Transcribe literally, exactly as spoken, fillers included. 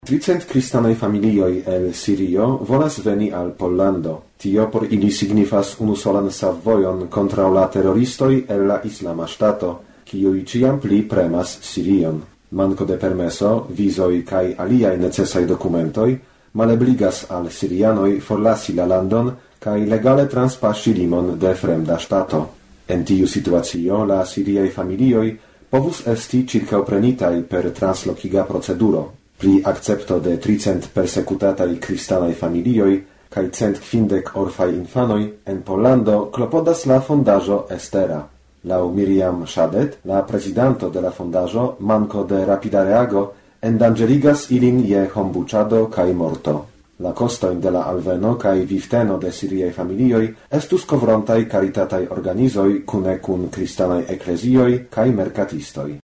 Tricent cristanaj familioj el Sirio volas veni al Pollando. Tio por ili signifas unusolan savvojon kontraŭ la teroristoj el la Islama Ŝtato, kiuj ĉiam pli premas Sirion. Manko de permeso, vizoj kaj aliaj necesaj dokumentoj malebligas al sirianoj forlasi la landon kaj legale transpaŝi limon de fremda ŝtato. En tiu situacio la siriaj familioj povus esti ĉirkaŭprenitaj per translokiga proceduro. Pri accepto de tricent persekutataj kristanaj familioj kaj cent kvindek orfaj infanoj en Pollando klopodas la fondaĵo Estera. Laŭ Miriam Shadet, la prezidanto de la fondaĵo, manko de rapida reago endanĝerigas ilin je hombuĉado kaj morto. La kostojn de la alveno kaj vivteno de siriaj familioj estus kovrontaj karitataj organizoj kune kun kristanaj eklezioj kaj merkatistoj.